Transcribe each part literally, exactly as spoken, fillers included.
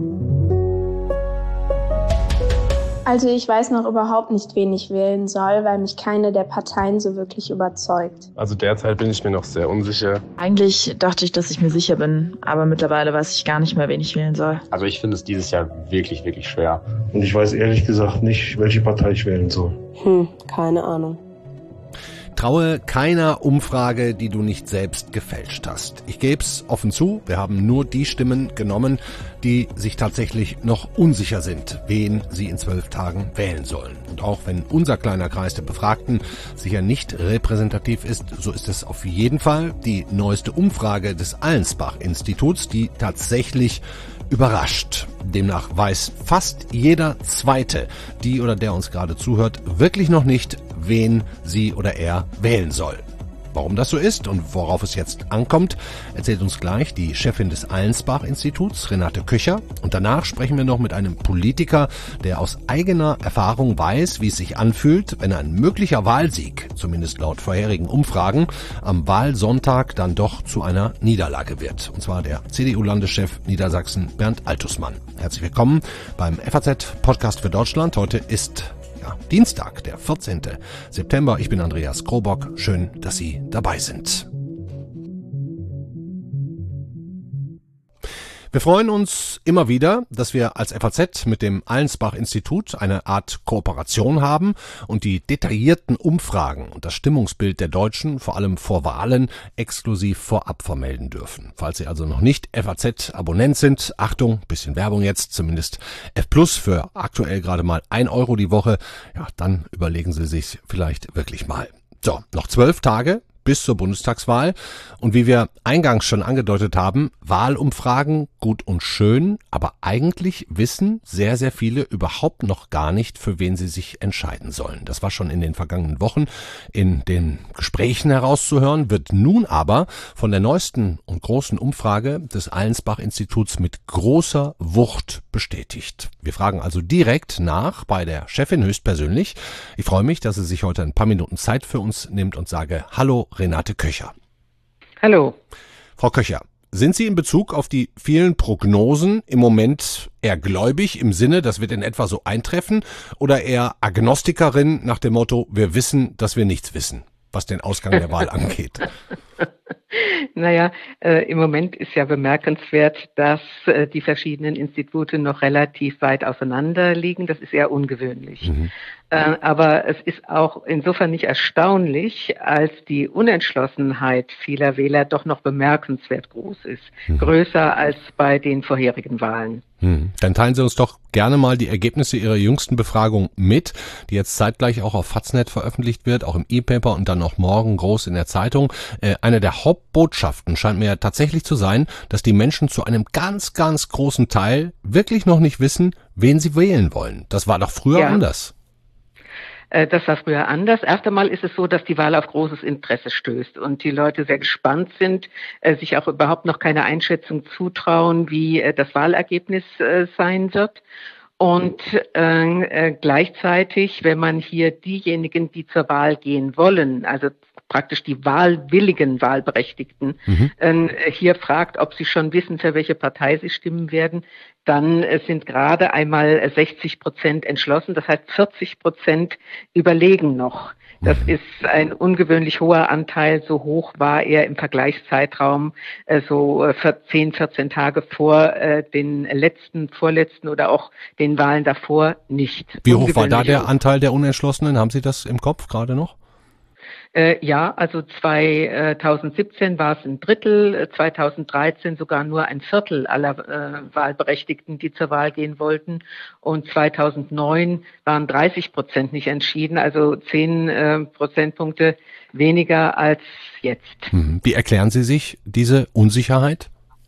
Also ich weiß noch überhaupt nicht, wen ich wählen soll, weil mich keine der Parteien so wirklich überzeugt. Also derzeit bin ich mir noch sehr unsicher. Eigentlich dachte ich, dass ich mir sicher bin, aber mittlerweile weiß ich gar nicht mehr, wen ich wählen soll. Also ich finde es dieses Jahr wirklich, wirklich schwer. Und ich weiß ehrlich gesagt nicht, welche Partei ich wählen soll. Hm, keine Ahnung. Traue keiner Umfrage, die du nicht selbst gefälscht hast. Ich geb's offen zu, wir haben nur die Stimmen genommen, die sich tatsächlich noch unsicher sind, wen sie in zwölf Tagen wählen sollen. Und auch wenn unser kleiner Kreis der Befragten sicher nicht repräsentativ ist, so ist es auf jeden Fall die neueste Umfrage des Allensbach-Instituts, die tatsächlich überrascht. Demnach weiß fast jeder Zweite, die oder der uns gerade zuhört, wirklich noch nicht, wen sie oder er wählen soll. Warum das so ist und worauf es jetzt ankommt, erzählt uns gleich die Chefin des Allensbach-Instituts, Renate Köcher. Und danach sprechen wir noch mit einem Politiker, der aus eigener Erfahrung weiß, wie es sich anfühlt, wenn ein möglicher Wahlsieg, zumindest laut vorherigen Umfragen, am Wahlsonntag dann doch zu einer Niederlage wird. Und zwar der C D U-Landeschef Niedersachsen, Bernd Altusmann. Herzlich willkommen beim F A Z-Podcast für Deutschland. Heute ist Ja, Dienstag, der vierzehnten September. Ich bin Andreas Krobock. Schön, dass Sie dabei sind. Wir freuen uns immer wieder, dass wir als F A Z mit dem Allensbach-Institut eine Art Kooperation haben und die detaillierten Umfragen und das Stimmungsbild der Deutschen, vor allem vor Wahlen, exklusiv vorab vermelden dürfen. Falls Sie also noch nicht F A Z-Abonnent sind, Achtung, bisschen Werbung jetzt, zumindest F Plus für aktuell gerade mal ein Euro die Woche, ja, dann überlegen Sie sich vielleicht wirklich mal. So, noch zwölf Tage bis zur Bundestagswahl. Und wie wir eingangs schon angedeutet haben, Wahlumfragen gut und schön, aber eigentlich wissen sehr, sehr viele überhaupt noch gar nicht, für wen sie sich entscheiden sollen. Das war schon in den vergangenen Wochen in den Gesprächen herauszuhören, wird nun aber von der neuesten und großen Umfrage des Allensbach-Instituts mit großer Wucht bestätigt. Wir fragen also direkt nach bei der Chefin höchstpersönlich. Ich freue mich, dass sie sich heute ein paar Minuten Zeit für uns nimmt und sage Hallo, Renate Köcher. Hallo. Frau Köcher, sind Sie in Bezug auf die vielen Prognosen im Moment eher gläubig im Sinne, das wird in etwa so eintreffen, oder eher Agnostikerin nach dem Motto, wir wissen, dass wir nichts wissen, was den Ausgang der Wahl angeht? Naja, äh, im Moment ist ja bemerkenswert, dass äh, die verschiedenen Institute noch relativ weit auseinander liegen. Das ist eher ungewöhnlich. Mhm. Äh, aber es ist auch insofern nicht erstaunlich, als die Unentschlossenheit vieler Wähler doch noch bemerkenswert groß ist. Mhm. Größer als bei den vorherigen Wahlen. Hm. Dann teilen Sie uns doch gerne mal die Ergebnisse Ihrer jüngsten Befragung mit, die jetzt zeitgleich auch auf Faznet veröffentlicht wird, auch im E-Paper und dann auch morgen groß in der Zeitung. Äh, eine der Hauptbotschaften scheint mir ja tatsächlich zu sein, dass die Menschen zu einem ganz, ganz großen Teil wirklich noch nicht wissen, wen sie wählen wollen. Das war doch früher ja anders. Das war früher anders. Erst einmal ist es so, dass die Wahl auf großes Interesse stößt und die Leute sehr gespannt sind, sich auch überhaupt noch keine Einschätzung zutrauen, wie das Wahlergebnis sein wird. Und äh, gleichzeitig, wenn man hier diejenigen, die zur Wahl gehen wollen, also praktisch die wahlwilligen Wahlberechtigten, mhm. äh, hier fragt, ob sie schon wissen, für welche Partei sie stimmen werden, dann äh, sind gerade einmal sechzig Prozent entschlossen, das heißt vierzig Prozent überlegen noch. Das ist ein ungewöhnlich hoher Anteil, so hoch war er im Vergleichszeitraum äh, so äh, zehn, vierzehn Tage vor äh, den letzten, vorletzten oder auch den Wahlen davor nicht. Wie hoch war da der Anteil der Unentschlossenen? Haben Sie das im Kopf gerade noch? Äh, ja, also zweitausendsiebzehn war es ein Drittel, zweitausenddreizehn sogar nur ein Viertel aller äh, Wahlberechtigten, die zur Wahl gehen wollten. Und zweitausendneun waren dreißig Prozent nicht entschieden, also zehn äh, Prozentpunkte weniger als jetzt. Wie erklären Sie sich diese Unsicherheit?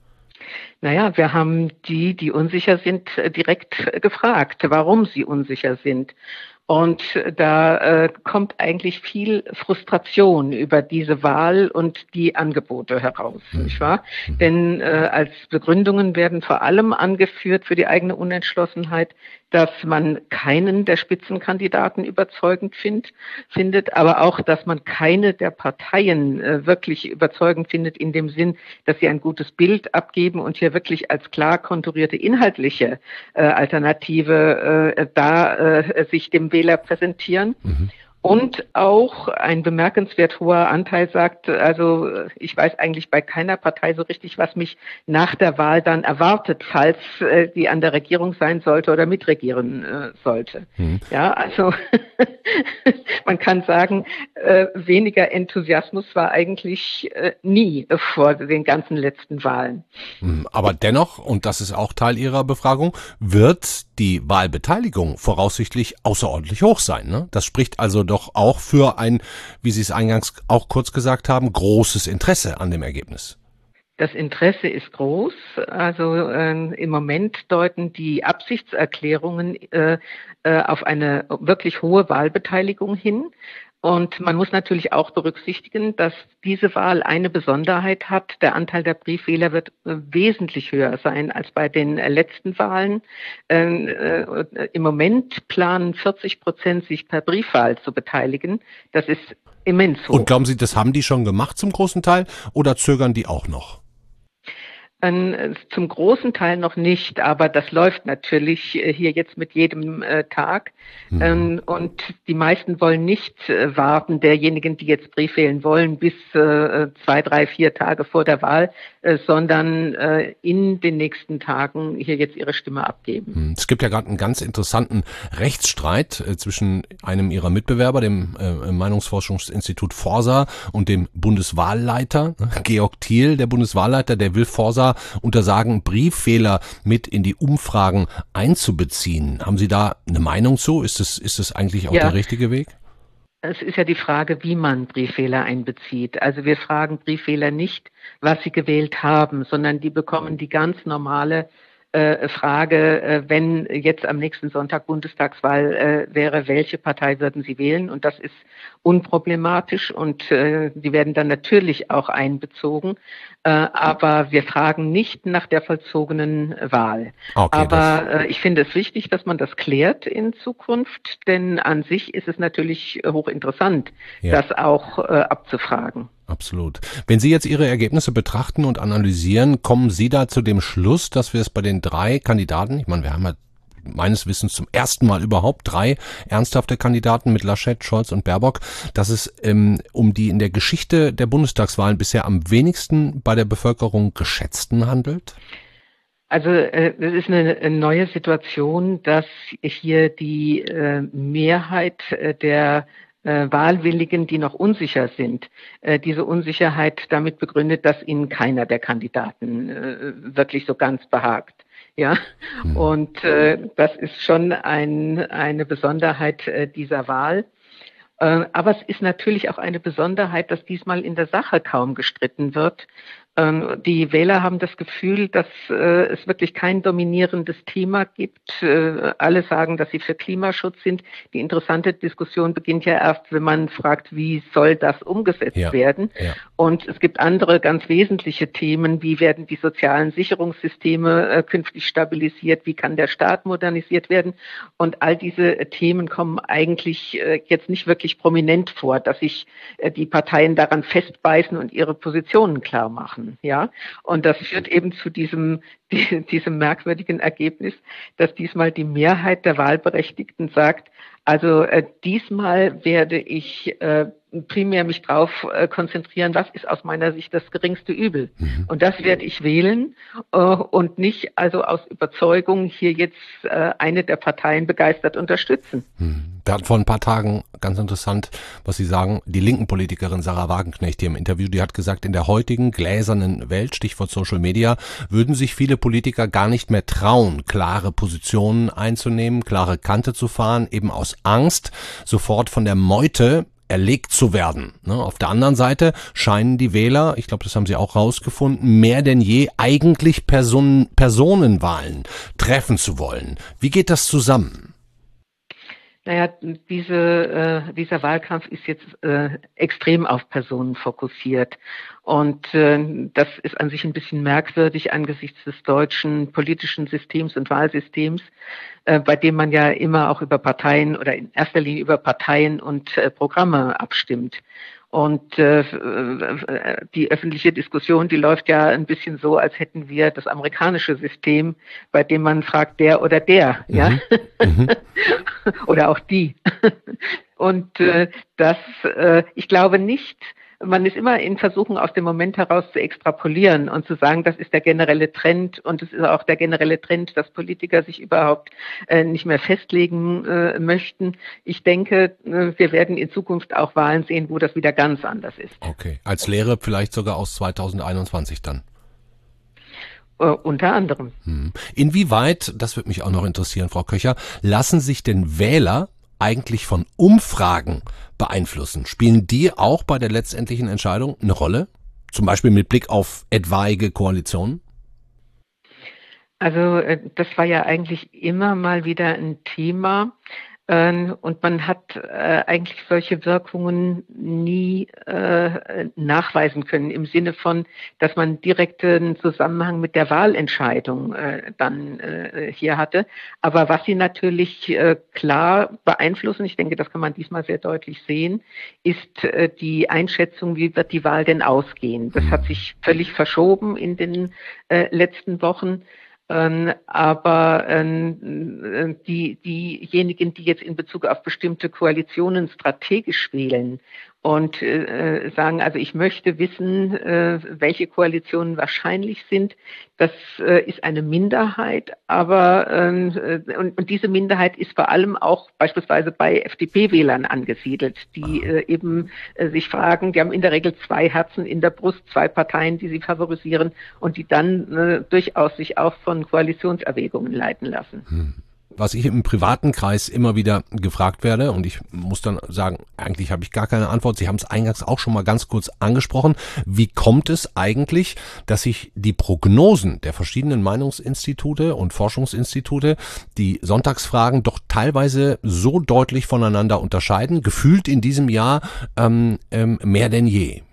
Naja, wir haben die, die unsicher sind, direkt gefragt, warum sie unsicher sind. Und da äh, kommt eigentlich viel Frustration über diese Wahl und die Angebote heraus, mhm. nicht wahr? Mhm. Denn äh, als Begründungen werden vor allem angeführt für die eigene Unentschlossenheit, dass man keinen der Spitzenkandidaten überzeugend find, findet, aber auch, dass man keine der Parteien äh, wirklich überzeugend findet in dem Sinn, dass sie ein gutes Bild abgeben und hier wirklich als klar konturierte inhaltliche äh, Alternative äh, da äh, sich dem Wähler präsentieren. Mhm. Und auch ein bemerkenswert hoher Anteil sagt, also ich weiß eigentlich bei keiner Partei so richtig, was mich nach der Wahl dann erwartet, falls äh, die an der Regierung sein sollte oder mitregieren äh, sollte. Mhm. Ja, also man kann sagen, äh, weniger Enthusiasmus war eigentlich äh, nie vor den ganzen letzten Wahlen. Aber dennoch, und das ist auch Teil Ihrer Befragung, wird die Wahlbeteiligung voraussichtlich außerordentlich hoch sein, ne? Das spricht also doch auch für ein, wie Sie es eingangs auch kurz gesagt haben, großes Interesse an dem Ergebnis. Das Interesse ist groß. Also äh, im Moment deuten die Absichtserklärungen äh, äh, auf eine wirklich hohe Wahlbeteiligung hin. Und man muss natürlich auch berücksichtigen, dass diese Wahl eine Besonderheit hat. Der Anteil der Briefwähler wird äh, wesentlich höher sein als bei den äh, letzten Wahlen. Ähm, äh, im Moment planen vierzig Prozent, sich per Briefwahl zu beteiligen. Das ist immens hoch. Und glauben Sie, das haben die schon gemacht zum großen Teil oder zögern die auch noch? Zum großen Teil noch nicht, aber das läuft natürlich hier jetzt mit jedem äh, Tag. Mhm. Ähm, und die meisten wollen nicht äh, warten, derjenigen, die jetzt Brief wählen wollen, bis äh, zwei, drei, vier Tage vor der Wahl, äh, sondern äh, in den nächsten Tagen hier jetzt ihre Stimme abgeben. Es gibt ja gerade einen ganz interessanten Rechtsstreit äh, zwischen einem ihrer Mitbewerber, dem äh, Meinungsforschungsinstitut Forsa, und dem Bundeswahlleiter, Georg Thiel, der Bundeswahlleiter, der will Forsa untersagen, Briefwähler mit in die Umfragen einzubeziehen. Haben Sie da eine Meinung zu? Ist das, ist das eigentlich auch ja. der richtige Weg? Es ist ja die Frage, wie man Briefwähler einbezieht. Also wir fragen Briefwähler nicht, was sie gewählt haben, sondern die bekommen die ganz normale äh, Frage, äh, wenn jetzt am nächsten Sonntag Bundestagswahl äh, wäre, welche Partei würden sie wählen? Und das ist unproblematisch und äh, die werden dann natürlich auch einbezogen. Äh, aber wir fragen nicht nach der vollzogenen Wahl. Okay, aber äh, ich finde es wichtig, dass man das klärt in Zukunft, denn an sich ist es natürlich hochinteressant, ja. das auch äh, abzufragen. Absolut. Wenn Sie jetzt Ihre Ergebnisse betrachten und analysieren, kommen Sie da zu dem Schluss, dass wir es bei den drei Kandidaten, ich meine, wir haben ja meines Wissens zum ersten Mal überhaupt drei ernsthafte Kandidaten mit Laschet, Scholz und Baerbock, dass es ähm, um die in der Geschichte der Bundestagswahlen bisher am wenigsten bei der Bevölkerung geschätzten handelt? Also äh, es ist eine, eine neue Situation, dass hier die äh, Mehrheit äh, der äh, Wahlwilligen, die noch unsicher sind, äh, diese Unsicherheit damit begründet, dass ihnen keiner der Kandidaten äh, wirklich so ganz behagt. Ja, mhm. und äh, das ist schon ein, eine Besonderheit äh, dieser Wahl. Äh, aber es ist natürlich auch eine Besonderheit, dass diesmal in der Sache kaum gestritten wird. Ähm, die Wähler haben das Gefühl, dass äh, es wirklich kein dominierendes Thema gibt. Äh, alle sagen, dass sie für Klimaschutz sind. Die interessante Diskussion beginnt ja erst, wenn man fragt, wie soll das umgesetzt ja. werden. Ja. Und es gibt andere ganz wesentliche Themen. Wie werden die sozialen Sicherungssysteme äh, künftig stabilisiert? Wie kann der Staat modernisiert werden? Und all diese äh, Themen kommen eigentlich äh, jetzt nicht wirklich prominent vor, dass sich äh, die Parteien daran festbeißen und ihre Positionen klar machen. Ja, und das führt eben zu diesem, die, diesem merkwürdigen Ergebnis, dass diesmal die Mehrheit der Wahlberechtigten sagt, also äh, diesmal werde ich äh, primär mich darauf äh, konzentrieren, was ist aus meiner Sicht das geringste Übel. Mhm. Und das werde ich wählen äh, und nicht also aus Überzeugung hier jetzt äh, eine der Parteien begeistert unterstützen. Mhm. Wir hatten vor ein paar Tagen, ganz interessant, was Sie sagen, die linken Politikerin Sarah Wagenknecht hier im Interview, die hat gesagt, in der heutigen gläsernen Welt, Stichwort Social Media, würden sich viele Politiker gar nicht mehr trauen, klare Positionen einzunehmen, klare Kante zu fahren, eben aus Angst, sofort von der Meute erlegt zu werden. Auf der anderen Seite scheinen die Wähler, ich glaube, das haben Sie auch rausgefunden, mehr denn je eigentlich Personen, Personenwahlen treffen zu wollen. Wie geht das zusammen? Naja, diese, äh, dieser Wahlkampf ist jetzt äh, extrem auf Personen fokussiert. Und äh, das ist an sich ein bisschen merkwürdig angesichts des deutschen politischen Systems und Wahlsystems, äh, bei dem man ja immer auch über Parteien oder in erster Linie über Parteien und äh, Programme abstimmt. Und äh, die öffentliche Diskussion, die läuft ja ein bisschen so, als hätten wir das amerikanische System, bei dem man fragt, der oder der, mhm. ja, mhm. oder auch die. Und äh, das, äh, ich glaube nicht, man ist immer in Versuchung, aus dem Moment heraus zu extrapolieren und zu sagen, das ist der generelle Trend und es ist auch der generelle Trend, dass Politiker sich überhaupt äh, nicht mehr festlegen äh, möchten. Ich denke, äh, wir werden in Zukunft auch Wahlen sehen, wo das wieder ganz anders ist. Okay, als Lehre vielleicht sogar aus zweitausendeinundzwanzig dann? Äh, unter anderem. Hm. Inwieweit, das würde mich auch noch interessieren, Frau Köcher, lassen sich denn Wähler eigentlich von Umfragen beeinflussen? Spielen die auch bei der letztendlichen Entscheidung eine Rolle? Zum Beispiel mit Blick auf etwaige Koalitionen? Also das war ja eigentlich immer mal wieder ein Thema. Und man hat äh, eigentlich solche Wirkungen nie äh, nachweisen können, im Sinne von, dass man direkten Zusammenhang mit der Wahlentscheidung äh, dann äh, hier hatte. Aber was sie natürlich äh, klar beeinflussen, ich denke, das kann man diesmal sehr deutlich sehen, ist äh, die Einschätzung, wie wird die Wahl denn ausgehen. Das hat sich völlig verschoben in den äh, letzten Wochen. Ähm, aber ähm, die, diejenigen, die jetzt in Bezug auf bestimmte Koalitionen strategisch wählen und äh, sagen, also ich möchte wissen, äh, welche Koalitionen wahrscheinlich sind, das äh, ist eine Minderheit, aber äh, und, und diese Minderheit ist vor allem auch beispielsweise bei F D P-Wählern angesiedelt, die äh, eben äh, sich fragen, die haben in der Regel zwei Herzen in der Brust, zwei Parteien, die sie favorisieren und die dann äh, durchaus sich auch von Koalitionserwägungen leiten lassen. Hm. Was ich im privaten Kreis immer wieder gefragt werde, und ich muss dann sagen, eigentlich habe ich gar keine Antwort, Sie haben es eingangs auch schon mal ganz kurz angesprochen, wie kommt es eigentlich, dass sich die Prognosen der verschiedenen Meinungsinstitute und Forschungsinstitute, die Sonntagsfragen doch teilweise so deutlich voneinander unterscheiden, gefühlt in diesem Jahr ähm, ähm, mehr denn je?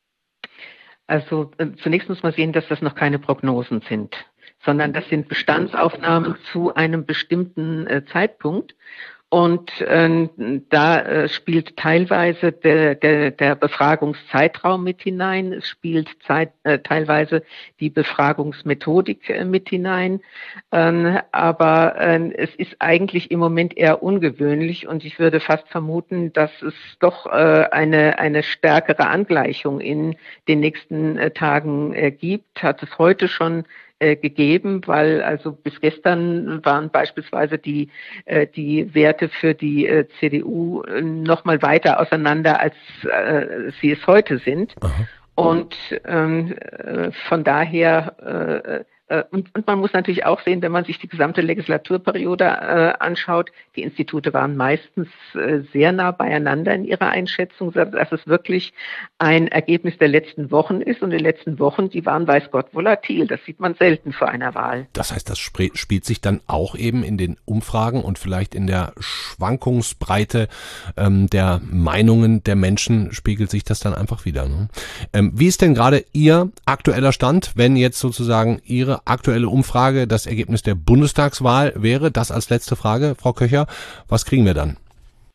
Also äh, zunächst muss man sehen, dass das noch keine Prognosen sind, sondern das sind Bestandsaufnahmen zu einem bestimmten äh, Zeitpunkt. Und äh, da äh, spielt teilweise der, der, der Befragungszeitraum mit hinein, es spielt Zeit, äh, teilweise die Befragungsmethodik äh, mit hinein, ähm, aber äh, es ist eigentlich im Moment eher ungewöhnlich und ich würde fast vermuten, dass es doch äh, eine, eine stärkere Angleichung in den nächsten äh, Tagen äh, gibt, hat es heute schon gegeben, weil also bis gestern waren beispielsweise die äh, die Werte für die äh, C D U noch mal weiter auseinander, als äh, sie es heute sind. Aha. Und ähm, von daher äh, Und, und man muss natürlich auch sehen, wenn man sich die gesamte Legislaturperiode äh, anschaut, die Institute waren meistens äh, sehr nah beieinander in ihrer Einschätzung, dass es wirklich ein Ergebnis der letzten Wochen ist. Und die letzten Wochen, die waren weiß Gott volatil. Das sieht man selten vor einer Wahl. Das heißt, das sp- spielt sich dann auch eben in den Umfragen und vielleicht in der Schwankungsbreite ähm, der Meinungen der Menschen spiegelt sich das dann einfach wieder. Ne? Ähm, wie ist denn gerade Ihr aktueller Stand, wenn jetzt sozusagen Ihre aktuelle Umfrage das Ergebnis der Bundestagswahl wäre? Das als letzte Frage, Frau Köcher. Was kriegen wir dann?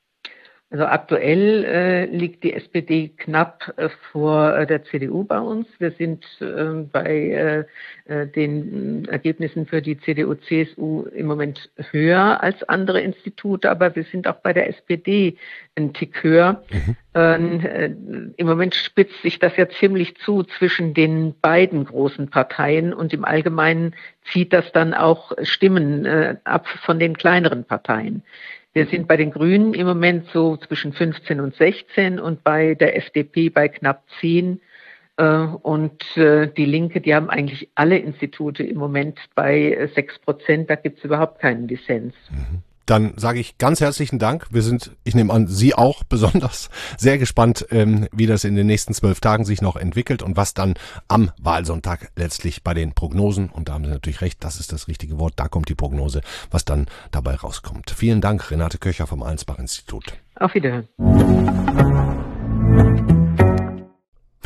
Also aktuell äh, liegt die S P D knapp äh, vor äh, der C D U bei uns. Wir sind äh, bei äh, den Ergebnissen für die C D U, C S U im Moment höher als andere Institute, aber wir sind auch bei der S P D ein Tick höher. Mhm. Äh, Im Moment spitzt sich das ja ziemlich zu zwischen den beiden großen Parteien und im Allgemeinen zieht das dann auch Stimmen äh, ab von den kleineren Parteien. Wir sind bei den Grünen im Moment so zwischen fünfzehn und sechzehn und bei der F D P bei knapp zehn. Und die Linke, die haben eigentlich alle Institute im Moment bei sechs Prozent. Da gibt es überhaupt keinen Dissens. Mhm. Dann sage ich ganz herzlichen Dank. Wir sind, ich nehme an, Sie auch besonders sehr gespannt, ähm, wie das in den nächsten zwölf Tagen sich noch entwickelt und was dann am Wahlsonntag letztlich bei den Prognosen, und da haben Sie natürlich recht, das ist das richtige Wort, da kommt die Prognose, was dann dabei rauskommt. Vielen Dank, Renate Köcher vom Allensbach-Institut. Auf Wiederhören.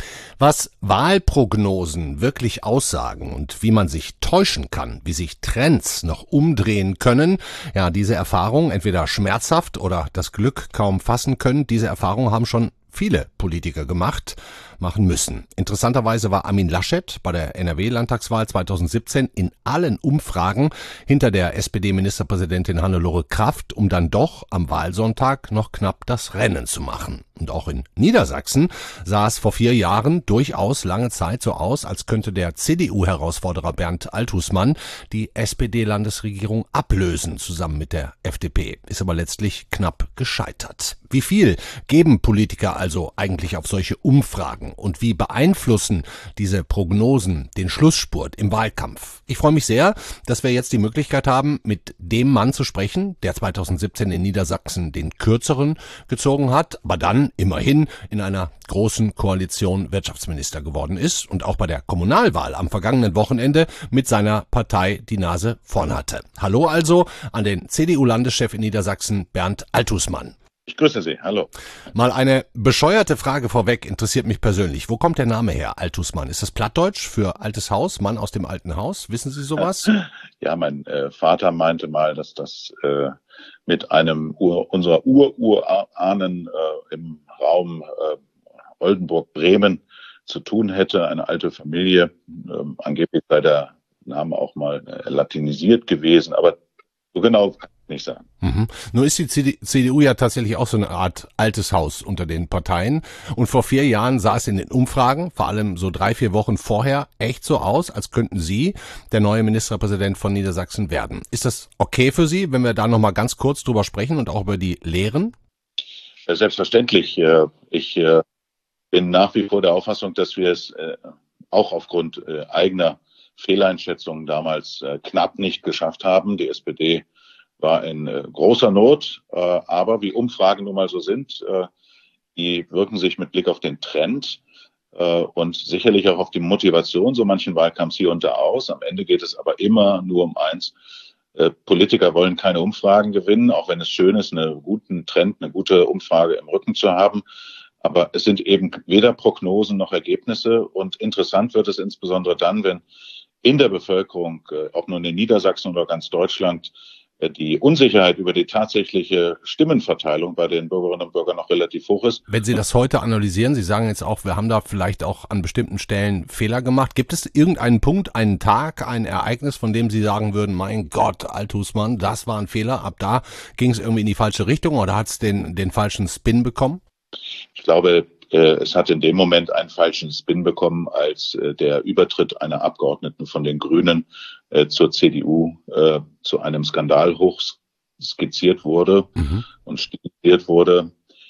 Was Wahlprognosen wirklich aussagen und wie man sich täuschen kann, wie sich Trends noch umdrehen können, ja, diese Erfahrung, entweder schmerzhaft oder das Glück kaum fassen können, diese Erfahrung haben schon viele Politiker gemacht, machen müssen. Interessanterweise war Armin Laschet bei der N R W-Landtagswahl zweitausendsiebzehn in allen Umfragen hinter der S P D-Ministerpräsidentin Hannelore Kraft, um dann doch am Wahlsonntag noch knapp das Rennen zu machen. Und auch in Niedersachsen sah es vor vier Jahren durchaus lange Zeit so aus, als könnte der C D U-Herausforderer Bernd Althusmann die S P D-Landesregierung ablösen, zusammen mit der F D P. Ist aber letztlich knapp gescheitert. Wie viel geben Politiker also eigentlich auf solche Umfragen und wie beeinflussen diese Prognosen den Schlussspurt im Wahlkampf? Ich freue mich sehr, dass wir jetzt die Möglichkeit haben, mit dem Mann zu sprechen, der zweitausendsiebzehn in Niedersachsen den kürzeren gezogen hat, aber dann immerhin in einer großen Koalition Wirtschaftsminister geworden ist und auch bei der Kommunalwahl am vergangenen Wochenende mit seiner Partei die Nase vorn hatte. Hallo also an den C D U-Landeschef in Niedersachsen, Bernd Althusmann. Ich grüße Sie, hallo. Mal eine bescheuerte Frage vorweg, interessiert mich persönlich. Wo kommt der Name her, Althusmann? Ist das Plattdeutsch für altes Haus, Mann aus dem alten Haus? Wissen Sie sowas? Ja, mein äh, Vater meinte mal, dass das äh, mit einem Ur, unserer Ur-Urahnen äh, im Raum äh, Oldenburg-Bremen zu tun hätte. Eine alte Familie, äh, angeblich sei der Name auch mal äh, latinisiert gewesen, aber so genau kann ich nicht sagen. Mhm. Nur ist die C D U ja tatsächlich auch so eine Art altes Haus unter den Parteien. Und vor vier Jahren sah es in den Umfragen, vor allem so drei, vier Wochen vorher, echt so aus, als könnten Sie der neue Ministerpräsident von Niedersachsen werden. Ist das okay für Sie, wenn wir da nochmal ganz kurz drüber sprechen und auch über die Lehren? Selbstverständlich. Ich bin nach wie vor der Auffassung, dass wir es auch aufgrund eigener Fehleinschätzungen damals knapp nicht geschafft haben. Die S P D war in äh, großer Not, äh, aber wie Umfragen nun mal so sind, äh, die wirken sich mit Blick auf den Trend äh, und sicherlich auch auf die Motivation so manchen Wahlkampfs hier und da aus. Am Ende geht es aber immer nur um eins. Äh, Politiker wollen keine Umfragen gewinnen, auch wenn es schön ist, einen guten Trend, eine gute Umfrage im Rücken zu haben. Aber es sind eben weder Prognosen noch Ergebnisse. Und interessant wird es insbesondere dann, wenn in der Bevölkerung, äh, ob nun in Niedersachsen oder ganz Deutschland, die Unsicherheit über die tatsächliche Stimmenverteilung bei den Bürgerinnen und Bürgern noch relativ hoch ist. Wenn Sie das heute analysieren, Sie sagen jetzt auch, wir haben da vielleicht auch an bestimmten Stellen Fehler gemacht. Gibt es irgendeinen Punkt, einen Tag, ein Ereignis, von dem Sie sagen würden, mein Gott, Althusmann, das war ein Fehler, ab da ging es irgendwie in die falsche Richtung oder hat es den, den falschen Spin bekommen? Ich glaube, es hat in dem Moment einen falschen Spin bekommen, als der Übertritt einer Abgeordneten von den Grünen zur C D U zu einem Skandal hoch skizziert wurde mhm. und stilisiert wurde.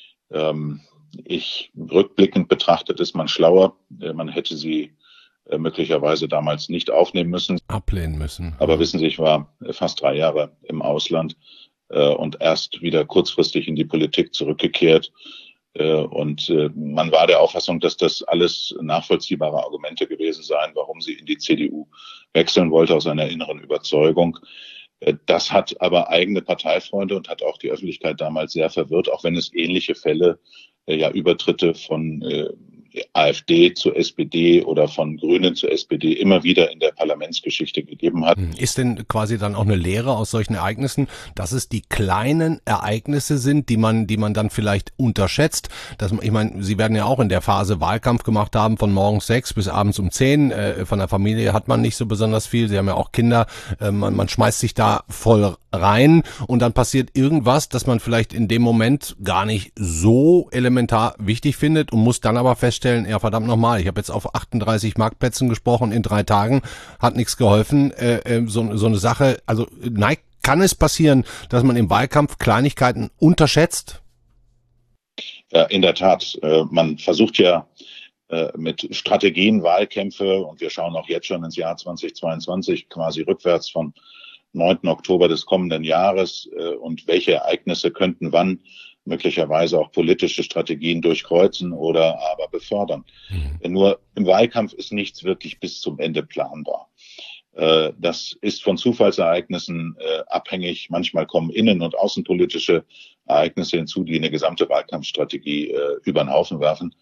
Ich rückblickend betrachtet ist man schlauer. Man hätte sie möglicherweise damals nicht aufnehmen müssen. Ablehnen müssen. Aber wissen Sie, ich war fast drei Jahre im Ausland und erst wieder kurzfristig in die Politik zurückgekehrt. Und man war der Auffassung, dass das alles nachvollziehbare Argumente gewesen seien, warum sie in die C D U wechseln wollte, aus einer inneren Überzeugung. Das hat aber eigene Parteifreunde und hat auch die Öffentlichkeit damals sehr verwirrt, auch wenn es ähnliche Fälle, ja Übertritte von äh, AfD zur S P D oder von Grünen zur S P D immer wieder in der Parlamentsgeschichte gegeben hat. Ist denn quasi dann auch eine Lehre aus solchen Ereignissen, dass es die kleinen Ereignisse sind, die man, die man dann vielleicht unterschätzt? Dass, ich meine, Sie werden ja auch in der Phase Wahlkampf gemacht haben, von morgens sechs bis abends um zehn. Äh, von der Familie hat man nicht so besonders viel. Sie haben ja auch Kinder. Äh, man, man schmeißt sich da voll rein und dann passiert irgendwas, das man vielleicht in dem Moment gar nicht so elementar wichtig findet und muss dann aber feststellen, ja verdammt nochmal, ich habe jetzt auf achtunddreißig Marktplätzen gesprochen in drei Tagen, hat nichts geholfen. Äh, äh, so, so eine Sache, also nein, kann es passieren, dass man im Wahlkampf Kleinigkeiten unterschätzt? Ja, in der Tat. Äh, man versucht ja äh, mit Strategien Wahlkämpfe, und wir schauen auch jetzt schon ins Jahr zweitausendzweiundzwanzig quasi rückwärts von neunten Oktober des kommenden Jahres äh, und welche Ereignisse könnten wann möglicherweise auch politische Strategien durchkreuzen oder aber befördern. Mhm. Nur im Wahlkampf ist nichts wirklich bis zum Ende planbar. Äh, das ist von Zufallsereignissen äh, abhängig. Manchmal kommen innen- und außenpolitische Ereignisse hinzu, die eine gesamte Wahlkampfstrategie äh, über den Haufen werfen.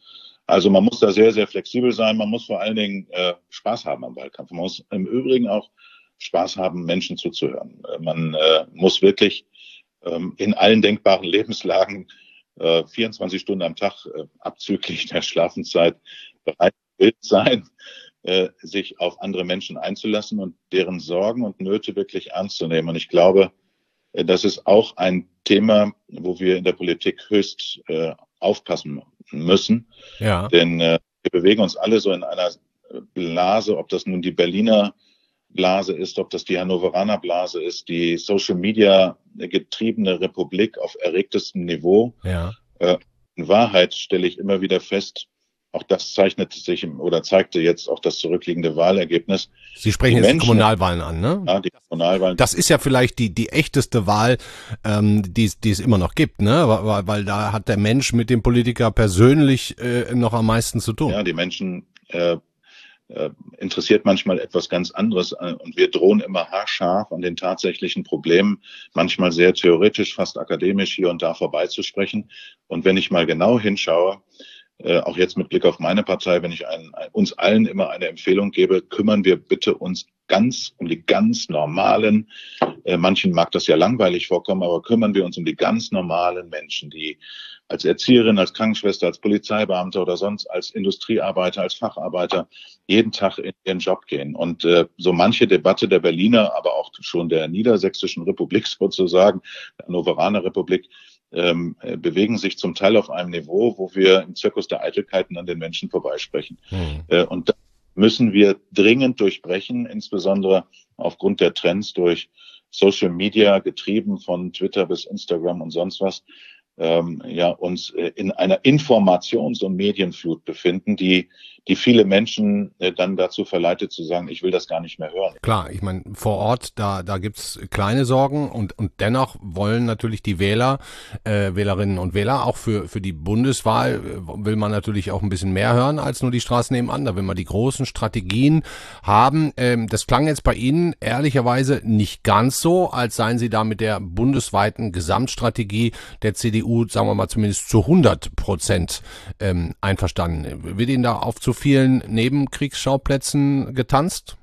Also man muss da sehr, sehr flexibel sein. Man muss vor allen Dingen äh, Spaß haben am Wahlkampf. Man muss im Übrigen auch Spaß haben, Menschen zuzuhören. Äh, man äh, muss wirklich ähm, in allen denkbaren Lebenslagen äh, vierundzwanzig Stunden am Tag, äh, abzüglich der Schlafenszeit, bereit sein, äh, sich auf andere Menschen einzulassen und deren Sorgen und Nöte wirklich ernst zu nehmen. Und ich glaube, äh, das ist auch ein Thema, wo wir in der Politik höchst äh, aufpassen müssen. Ja. Denn äh, wir bewegen uns alle so in einer Blase, ob das nun die Berliner Blase ist, ob das die Hannoveraner Blase ist, die Social Media getriebene Republik auf erregtestem Niveau. Ja. Äh, in Wahrheit stelle ich immer wieder fest, auch das zeichnete sich oder zeigte jetzt auch das zurückliegende Wahlergebnis. Sie sprechen jetzt die Kommunalwahlen an, ne? Ja, die Kommunalwahlen. Das ist ja vielleicht die die echteste Wahl, ähm, die die es immer noch gibt, ne? Weil, weil da hat der Mensch mit dem Politiker persönlich äh, noch am meisten zu tun. Ja, die Menschen äh, äh, interessiert manchmal etwas ganz anderes äh, und wir drohen immer haarscharf an den tatsächlichen Problemen, manchmal sehr theoretisch, fast akademisch hier und da vorbeizusprechen. Und wenn ich mal genau hinschaue, Äh, auch jetzt mit Blick auf meine Partei, wenn ich ein, ein, uns allen immer eine Empfehlung gebe, kümmern wir bitte uns ganz um die ganz normalen, äh, manchen mag das ja langweilig vorkommen, aber kümmern wir uns um die ganz normalen Menschen, die als Erzieherin, als Krankenschwester, als Polizeibeamter oder sonst als Industriearbeiter, als Facharbeiter jeden Tag in ihren Job gehen. Und äh, so manche Debatte der Berliner, aber auch schon der Niedersächsischen Republik sozusagen, der Hannoveraner Republik, Ähm, bewegen sich zum Teil auf einem Niveau, wo wir im Zirkus der Eitelkeiten an den Menschen vorbeisprechen. Hm. Äh, und das müssen wir dringend durchbrechen, insbesondere aufgrund der Trends durch Social Media, getrieben von Twitter bis Instagram und sonst was, ähm, ja, uns äh, in einer Informations- und Medienflut befinden, die die viele Menschen äh, dann dazu verleitet zu sagen, ich will das gar nicht mehr hören. Klar, ich meine, vor Ort, da da gibt's kleine Sorgen und und dennoch wollen natürlich die Wähler, äh, Wählerinnen und Wähler, auch für für die Bundeswahl äh, will man natürlich auch ein bisschen mehr hören als nur die Straßen nebenan. Da will man die großen Strategien haben. Ähm, das klang jetzt bei Ihnen ehrlicherweise nicht ganz so, als seien Sie da mit der bundesweiten Gesamtstrategie der C D U, sagen wir mal zumindest zu hundert Prozent ähm, einverstanden. Wird Ihnen da auf zu vielen Nebenkriegsschauplätzen getanzt?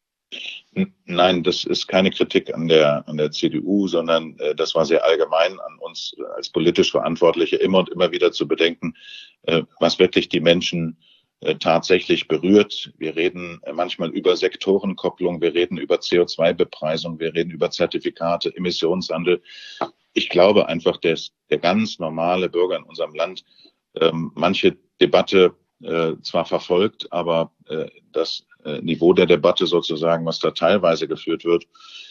Nein, das ist keine Kritik an der an der C D U, sondern äh, das war sehr allgemein an uns als politisch Verantwortliche immer und immer wieder zu bedenken, äh, was wirklich die Menschen äh, tatsächlich berührt. Wir reden äh, manchmal über Sektorenkopplung, wir reden über C O zwei Bepreisung, wir reden über Zertifikate, Emissionshandel. Ich glaube einfach, dass der ganz normale Bürger in unserem Land ähm, manche Debatte äh, zwar verfolgt, aber äh, das äh, Niveau der Debatte sozusagen, was da teilweise geführt wird,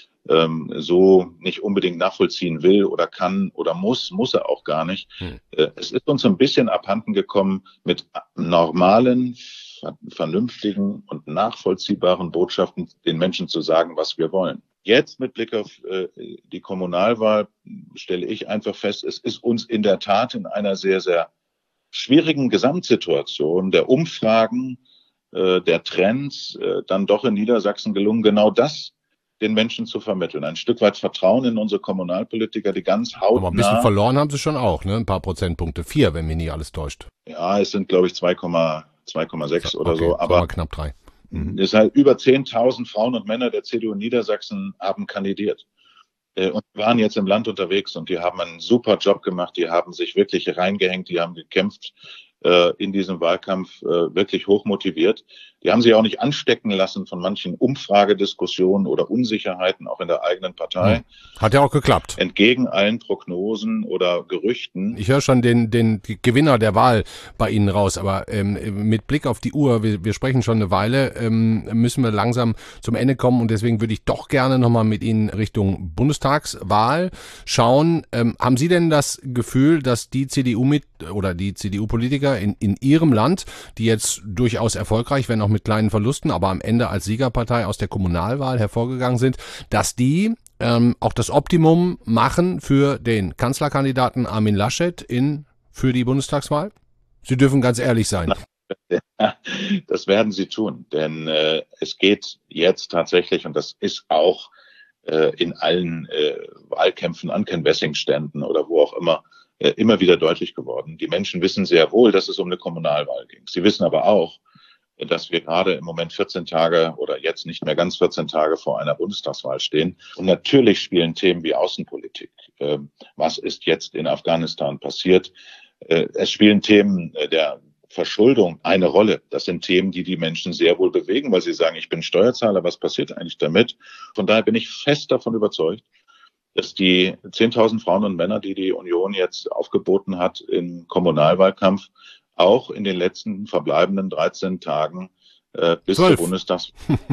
ähm, so nicht unbedingt nachvollziehen will oder kann oder muss, muss er auch gar nicht. Hm. Äh, es ist uns ein bisschen abhanden gekommen, mit normalen, vernünftigen und nachvollziehbaren Botschaften den Menschen zu sagen, was wir wollen. Jetzt mit Blick auf äh, die Kommunalwahl stelle ich einfach fest, es ist uns in der Tat in einer sehr, sehr schwierigen Gesamtsituation der Umfragen, äh, der Trends, äh, dann doch in Niedersachsen gelungen, genau das den Menschen zu vermitteln. Ein Stück weit Vertrauen in unsere Kommunalpolitiker, die ganz hautnah... Aber ein bisschen verloren haben sie schon auch, ne? Ein paar Prozentpunkte. Vier, wenn mir nicht alles täuscht. Ja, es sind, glaube ich, zwei Komma sechs oder okay, so. Aber knapp drei. Mhm. Es halt über zehntausend Frauen und Männer der C D U in Niedersachsen haben kandidiert. Und waren jetzt im Land unterwegs und die haben einen super Job gemacht, die haben sich wirklich reingehängt, die haben gekämpft äh, in diesem Wahlkampf, äh, wirklich hochmotiviert. Die haben sich auch nicht anstecken lassen von manchen Umfragediskussionen oder Unsicherheiten, auch in der eigenen Partei. Hat ja auch geklappt. Entgegen allen Prognosen oder Gerüchten. Ich höre schon den, den Gewinner der Wahl bei Ihnen raus, aber ähm, mit Blick auf die Uhr, wir, wir sprechen schon eine Weile, ähm, müssen wir langsam zum Ende kommen und deswegen würde ich doch gerne nochmal mit Ihnen Richtung Bundestagswahl schauen. Ähm, haben Sie denn das Gefühl, dass die C D U mit oder die C D U-Politiker in, in Ihrem Land, die jetzt durchaus erfolgreich, wenn auch mit kleinen Verlusten, aber am Ende als Siegerpartei aus der Kommunalwahl hervorgegangen sind, dass die ähm, auch das Optimum machen für den Kanzlerkandidaten Armin Laschet in für die Bundestagswahl? Sie dürfen ganz ehrlich sein. Das werden sie tun, denn äh, es geht jetzt tatsächlich, und das ist auch äh, in allen äh, Wahlkämpfen an Ken-Wessing-Ständen oder wo auch immer äh, immer wieder deutlich geworden. Die Menschen wissen sehr wohl, dass es um eine Kommunalwahl ging. Sie wissen aber auch, dass wir gerade im Moment vierzehn Tage oder jetzt nicht mehr ganz vierzehn Tage vor einer Bundestagswahl stehen. Und natürlich spielen Themen wie Außenpolitik. Äh, was ist jetzt in Afghanistan passiert? Äh, es spielen Themen äh, der Verschuldung eine Rolle. Das sind Themen, die die Menschen sehr wohl bewegen, weil sie sagen, ich bin Steuerzahler, was passiert eigentlich damit? Von daher bin ich fest davon überzeugt, dass die zehntausend Frauen und Männer, die die Union jetzt aufgeboten hat im Kommunalwahlkampf, auch in den letzten verbleibenden dreizehn Tagen äh, bis zur Bundestags...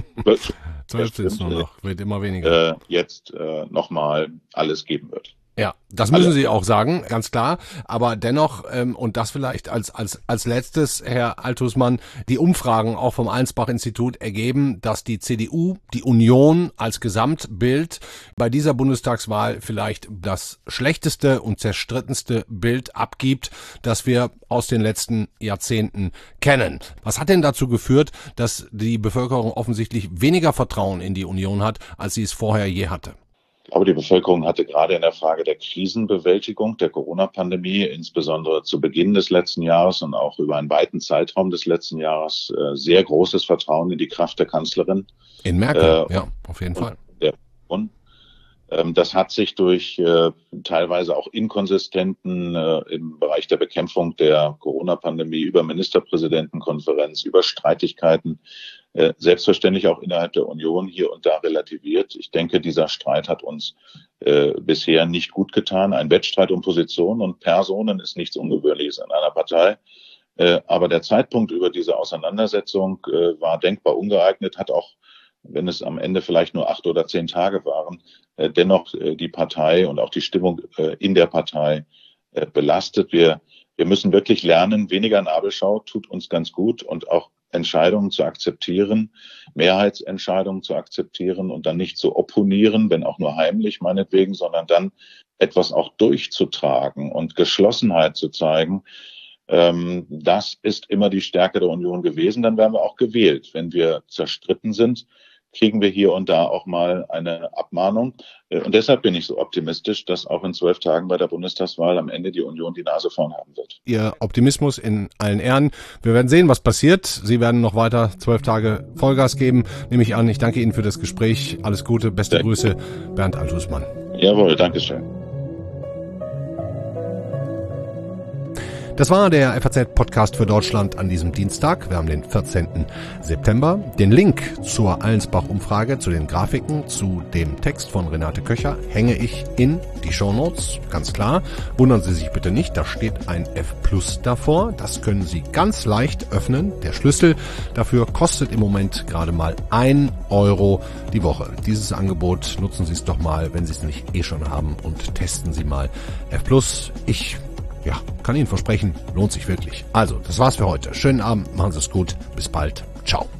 Zwölf sind es nur noch, wird immer weniger. Äh, jetzt äh, nochmal alles geben wird. Ja, das müssen Sie auch sagen, ganz klar. Aber dennoch, ähm, und das vielleicht als als als letztes, Herr Althusmann, die Umfragen auch vom Allensbach-Institut ergeben, dass die C D U, die Union als Gesamtbild bei dieser Bundestagswahl vielleicht das schlechteste und zerstrittenste Bild abgibt, das wir aus den letzten Jahrzehnten kennen. Was hat denn dazu geführt, dass die Bevölkerung offensichtlich weniger Vertrauen in die Union hat, als sie es vorher je hatte? Ich glaube, die Bevölkerung hatte gerade in der Frage der Krisenbewältigung der Corona-Pandemie, insbesondere zu Beginn des letzten Jahres und auch über einen weiten Zeitraum des letzten Jahres, sehr großes Vertrauen in die Kraft der Kanzlerin. In Merkel, äh, ja, auf jeden Fall. Der, und, ähm, das hat sich durch äh, teilweise auch inkonsistenten äh, im Bereich der Bekämpfung der Corona-Pandemie über Ministerpräsidentenkonferenz, über Streitigkeiten, selbstverständlich auch innerhalb der Union hier und da relativiert. Ich denke, dieser Streit hat uns äh, bisher nicht gut getan. Ein Wettstreit um Positionen und Personen ist nichts Ungewöhnliches in einer Partei. Äh, aber der Zeitpunkt über diese Auseinandersetzung äh, war denkbar ungeeignet, hat auch, wenn es am Ende vielleicht nur acht oder zehn Tage waren, äh, dennoch äh, die Partei und auch die Stimmung äh, in der Partei äh, belastet. Wir, wir müssen wirklich lernen, weniger Nabelschau tut uns ganz gut und auch Entscheidungen zu akzeptieren, Mehrheitsentscheidungen zu akzeptieren und dann nicht zu opponieren, wenn auch nur heimlich meinetwegen, sondern dann etwas auch durchzutragen und Geschlossenheit zu zeigen. Ähm, das ist immer die Stärke der Union gewesen. Dann werden wir auch gewählt. Wenn wir zerstritten sind, kriegen wir hier und da auch mal eine Abmahnung. Und deshalb bin ich so optimistisch, dass auch in zwölf Tagen bei der Bundestagswahl am Ende die Union die Nase vorn haben wird. Ihr Optimismus in allen Ehren. Wir werden sehen, was passiert. Sie werden noch weiter zwölf Tage Vollgas geben, nehme ich an. Ich danke Ihnen für das Gespräch. Alles Gute, beste Danke. Grüße, Bernd Althusmann. Jawohl, danke schön. Das war der F A Z-Podcast für Deutschland an diesem Dienstag. Wir haben den vierzehnten September. Den Link zur Allensbach-Umfrage, zu den Grafiken, zu dem Text von Renate Köcher hänge ich in die Shownotes, ganz klar. Wundern Sie sich bitte nicht, da steht ein F Plus davor. Das können Sie ganz leicht öffnen. Der Schlüssel dafür kostet im Moment gerade mal ein Euro die Woche. Dieses Angebot nutzen Sie es doch mal, wenn Sie es nicht eh schon haben, und testen Sie mal F Plus. Ich Ja, kann Ihnen versprechen, lohnt sich wirklich. Also, das war's für heute. Schönen Abend, machen Sie es gut. Bis bald. Ciao.